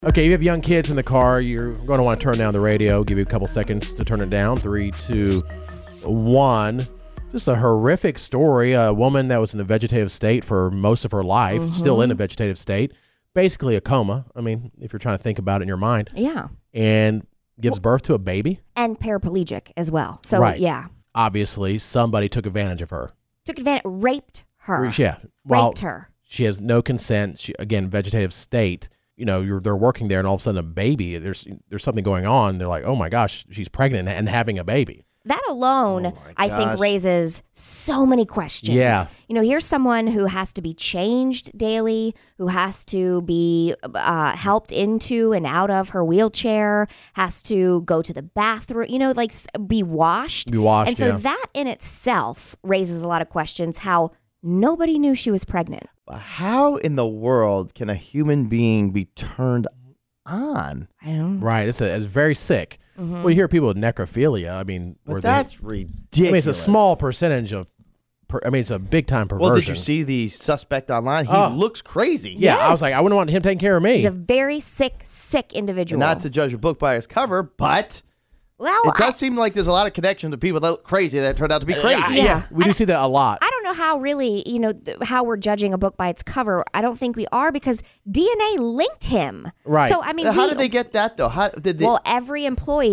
Okay, you have young kids in the car. You're going to want to turn down the radio. Give you a couple seconds to turn it down. 3, 2, 1. Just a horrific story. A woman that was in a vegetative state for most of her life, still in a vegetative state, basically a coma. I mean, if you're trying to think about it in your mind. Yeah. And gives birth to a baby. And paraplegic as well. So, right. Yeah. Obviously, somebody took advantage of her. Raped her. Yeah. Raped her. She has no consent. She, again, vegetative state. You know, they're working there, and all of a sudden a baby, there's something going on. They're like, oh my gosh, she's pregnant and having a baby. That alone, I think, raises so many questions. Yeah. You know, here's someone who has to be changed daily, who has to be helped into and out of her wheelchair, has to go to the bathroom, you know, like be washed. And so that in itself raises a lot of questions, how nobody knew she was pregnant. How in the world can a human being be turned on? I don't know. Right. It's very sick. Well, you hear people with necrophilia. I mean, but that's ridiculous. I mean, it's a small percentage of. It's a big time perversion. Well, did you see the suspect online? He looks crazy. Yeah, Yes. I was like, I wouldn't want him taking care of me. He's a very sick individual. And not to judge a book by its cover, but well, it does seem like there's a lot of connection to people that look crazy that turned out to be crazy. Yeah. We do see that a lot. I don't know how really, you know, how we're judging a book by its cover. I don't think we are, because DNA linked him. Right. So, I mean, How did they get that, though? How did they? Well, every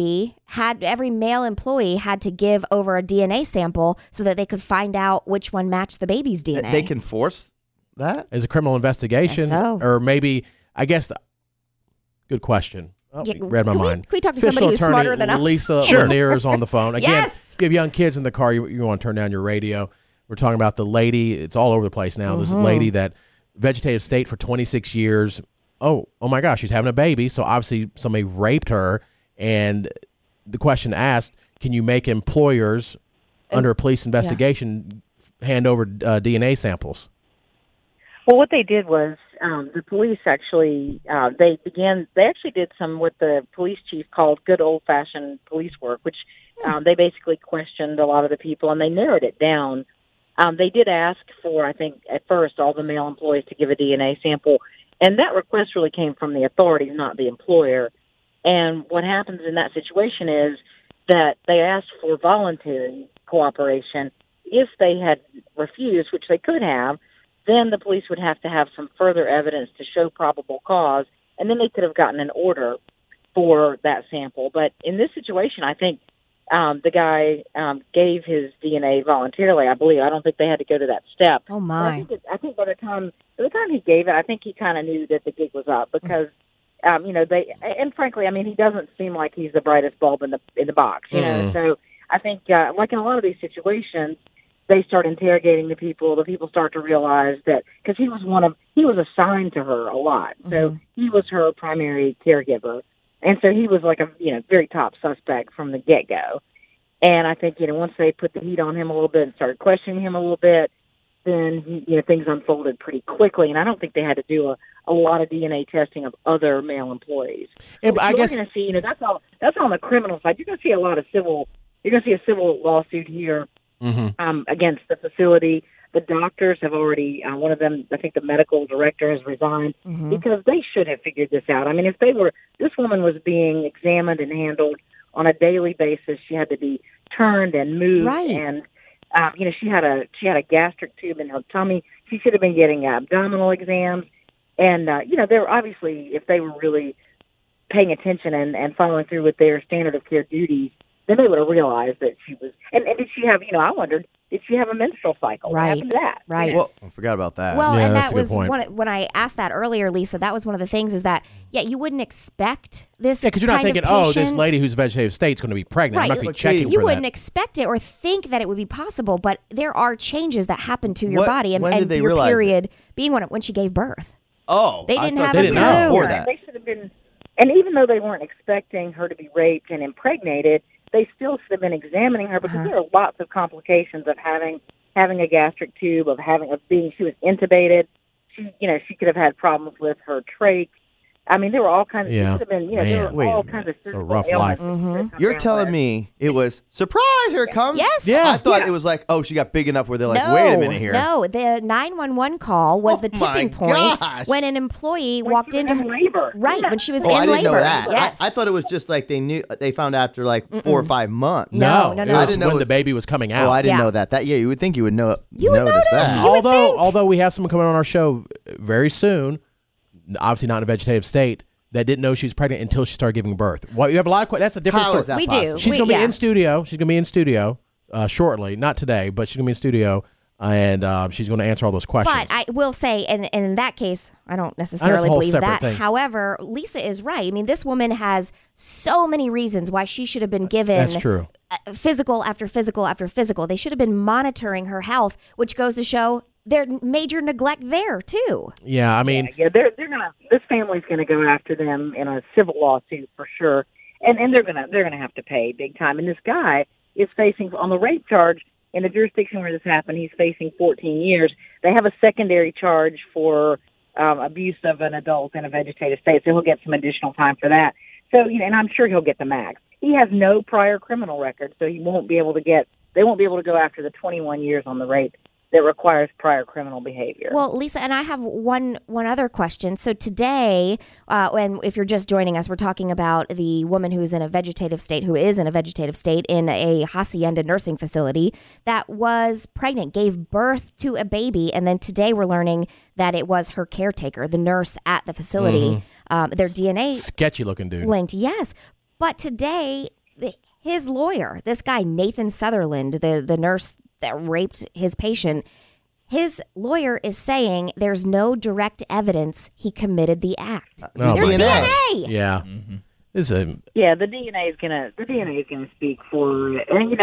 male employee had to give over a DNA sample so that they could find out which one matched the baby's DNA. They can force that? As a criminal investigation. Guess so. Or maybe, I guess, good question. Oh, Yeah, read my mind. Can we talk to Official somebody who's attorney smarter than us? Lisa Lanier is on the phone. Again, Yes. if you have young kids in the car, you want to turn down your radio. We're talking about the lady. It's all over the place now. There's a lady that vegetative state for 26 years. Oh my gosh, she's having a baby. So obviously somebody raped her. And the question asked, can you make employers under a police investigation hand over DNA samples? Well, what they did was the police actually they actually did some what the police chief called good old-fashioned police work, which they basically questioned a lot of the people, and they narrowed it down. They did ask for, I think, at first, all the male employees to give a DNA sample, and that request really came from the authorities, not the employer. And what happens in that situation is that they asked for voluntary cooperation. If they had refused, which they could have, then the police would have to have some further evidence to show probable cause, and then they could have gotten an order for that sample. But in this situation, I think the guy gave his DNA voluntarily, I believe. I don't think they had to go to that step. Oh, my. I think by the time he gave it, I think he kind of knew that the gig was up, because and frankly, I mean, he doesn't seem like he's the brightest bulb in the box, you know. So I think, like in a lot of these situations, they start interrogating the people. The people start to realize that, because he was assigned to her a lot, so he was her primary caregiver, and so he was like a very top suspect from the get go. And I think once they put the heat on him a little bit and started questioning him a little bit, then things unfolded pretty quickly. And I don't think they had to do a lot of DNA testing of other male employees. Yeah, but I guess you're going to see, that's all on the criminal side. You're going to see a lot of civil. You're going to see a civil lawsuit here. Against the facility. The doctors have already, one of them, I think the medical director, has resigned because they should have figured this out. I mean, this woman was being examined and handled on a daily basis. She had to be turned and moved, Right. and she had a gastric tube in her tummy. She should have been getting abdominal exams, and they're obviously, if they were really paying attention and following through with their standard of care duties, then they would have realized that she was, and did she have, I wondered, did she have a menstrual cycle? Right. What happened to that? Right. Well, I forgot about that. Well, Yeah, and that's that a good was point. when I asked that earlier, Lisa, that was one of the things, is that, you wouldn't expect this. because you're not kind of thinking, this patient. lady who's vegetative state is going to be pregnant. I'm Right. not going to be checking You for wouldn't that. expect it or think that it would be possible, but there are changes that happen to your What- body, and, when did and they your realize period being when she gave birth. They didn't have a they didn't clue. know before that. They should have been, and even though they weren't expecting her to be raped and impregnated, they still should have been examining her, because there are lots of complications of having a gastric tube, she was intubated. She could have had problems with her trach. I mean, there were all kinds of. Yeah. Could have been, Man. there were Wait a all minute. kinds of It's a physical rough ailments life. that come You're down telling with. me it was surprise, here it comes? Yes. Yeah. I thought it was like, oh, she got big enough where they're like, no, wait a minute here. No, the 911 call was Oh the my tipping point gosh. when an employee When walked she was into in labor. Right, Yeah. when she was Oh, in I didn't labor. know that. Yes. I thought it was just like they found after like 4 or 5 months. No, no, It no. was I didn't know when it the was- baby was coming out. Oh, I didn't Yeah. know that. You would think you would know. You would notice. that. You would think. although we have someone coming on our show very soon, obviously not in a vegetative state, that didn't know she was pregnant until she started giving birth. Well, you have a lot of questions. That's a different How story. is that We possible? do. She's going to be yeah. in studio. She's going to be in studio shortly, not today, but she's going to be in studio, and she's going to answer all those questions. But I will say, and in that case, I don't That's necessarily a whole believe separate that. thing. However, Lisa is right. I mean, this woman has so many reasons why she should have been given That's true. physical after physical after physical. They should have been monitoring her health, which goes to show their major neglect there too. Yeah, I mean, Yeah, they're gonna. This family's gonna go after them in a civil lawsuit for sure, and they're gonna have to pay big time. And this guy is facing on the rape charge in the jurisdiction where this happened. He's facing 14 years. They have a secondary charge for abuse of an adult in a vegetative state, so he'll get some additional time for that. So and I'm sure he'll get the max. He has no prior criminal record, so he won't be able to get. They won't be able to go after the 21 years on the rape that requires prior criminal behavior. Well, Lisa, and I have one other question. So today, when if you're just joining us, we're talking about the woman who is in a vegetative state, in a hacienda nursing facility that was pregnant, gave birth to a baby, and then today we're learning that it was her caretaker, the nurse at the facility. Their DNA sketchy looking dude. linked, yes. But today, his lawyer, this guy Nathan Sutherland, the nurse that raped his patient, his lawyer is saying there's no direct evidence he committed the act. Oh, There's my DNA. God. Yeah. This is a Yeah, the DNA is gonna speak for it. And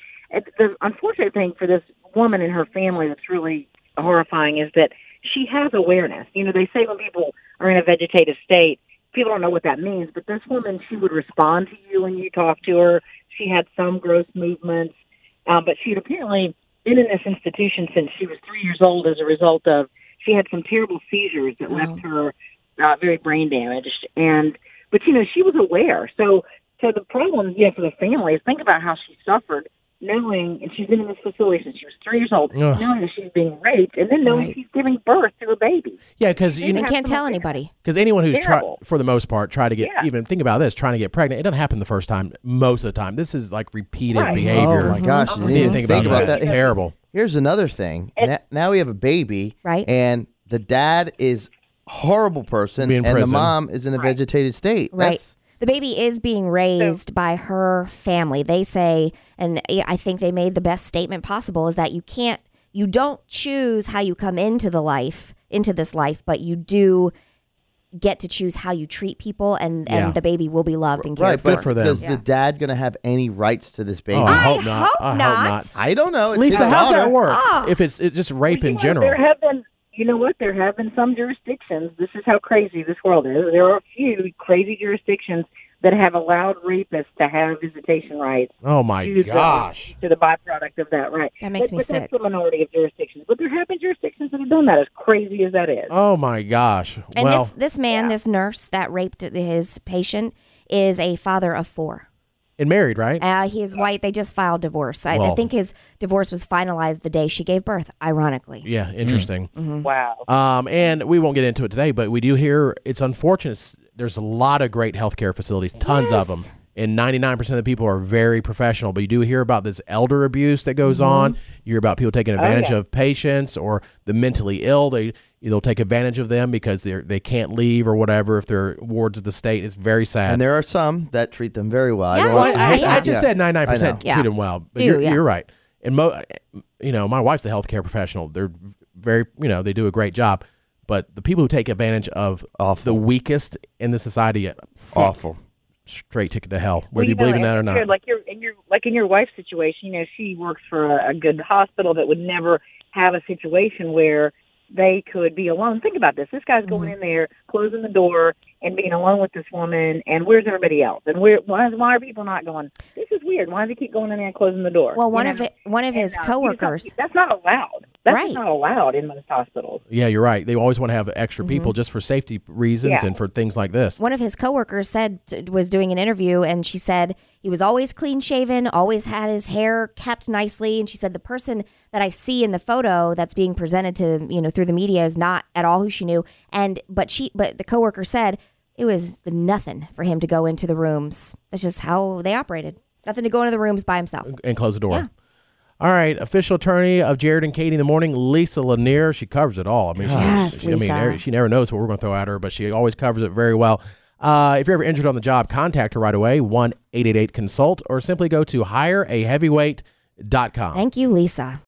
the unfortunate thing for this woman and her family that's really horrifying is that she has awareness. They say when people are in a vegetative state, people don't know what that means, but this woman, she would respond to you when you talk to her. She had some gross movements, but she'd apparently been in this institution since she was 3 years old as a result of, she had some terrible seizures that left her very brain damaged. But she was aware. So the problem, for the family is think about how she suffered knowing, and she's been in this facility since she was 3 years old, Ugh. knowing that she's being raped, and then knowing Right. she's giving birth to a baby. yeah, because And have can't some tell awareness. anybody. anyone who's Terrible. for the most part try to get Yeah. even think about this, trying to get pregnant, it doesn't happen the first time. Most of the time, this is like repeated Right. behavior. Oh my gosh! Mhm. You You need didn't to think even about that. It's terrible. Here's another thing. Now we have a baby, Right. And the dad is a horrible person, Be in and prison. the mom is in a vegetative state. Right. That's- The baby is being raised by her family. They say, and I think they made the best statement possible, is that you don't choose how you come into this life, but you do get to choose how you treat people, and Yeah. the baby will be loved and cared right, for. but for them. does Yeah. the dad going to have any rights to this baby? Oh, I hope not. hope I hope not. not. I don't know. It's Lisa, his how's that daughter. work? Oh. If it's just rape in There general. have been, there have been some jurisdictions. This is how crazy this world is. There are a few crazy jurisdictions that have allowed rapists to have visitation rights. Oh my to gosh. the byproduct of that, right? That makes me but sick. That's the minority of jurisdictions. But there have been jurisdictions that have done that, as crazy as that is. Oh my gosh. And well, this man, this nurse that raped his patient, is a father of 4. and married, right? He's white. They just filed divorce. I Well- think his divorce was finalized the day she gave birth, ironically. Yeah, interesting. Wow. And we won't get into it today, but we do hear it's unfortunate. There's a lot of great healthcare facilities, tons of them. Yes. And 99% of the people are very professional. But you do hear about this elder abuse that goes on. You hear about people taking advantage yeah. of patients or the mentally ill. They'll take advantage of them because they can't leave or whatever if they're wards of the state. It's very sad. And there are some that treat them very well. Yeah, don't Well, want- I just said 99% I know. Yeah. treat them well. But Do, you're, yeah. you're right. And my wife's a healthcare professional. They're very, they do a great job. But the people who take advantage of Awful. the weakest in the society, Sick. Awful. straight ticket to hell, whether you believe in that or not. In your wife's situation, she works for a good hospital that would never have a situation where they could be alone. Think about this. This guy's going in there, closing the door, and being alone with this woman, and where's everybody else? And why are people not going, this is weird. Why does he keep going in there and closing the door? Well, one You of know? it, one of his coworkers. That's not allowed. That's Right. not allowed in most hospitals. Yeah, you're right. They always want to have extra people just for safety reasons Yeah. and for things like this. One of his coworkers was doing an interview, and she said he was always clean shaven, always had his hair kept nicely, and she said the person that I see in the photo that's being presented to through the media is not at all who she knew. But the coworker said it was nothing for him to go into the rooms. That's just how they operated. Nothing to go into the rooms by himself. And close the door. Yeah. All right, official attorney of Jared and Katie in the morning, Lisa Lanier. She covers it all. I mean, Yes, Lisa. she never knows what we're going to throw at her, but she always covers it very well. If you're ever injured on the job, contact her right away, 1-888-CONSULT, or simply go to hireaheavyweight.com. Thank you, Lisa.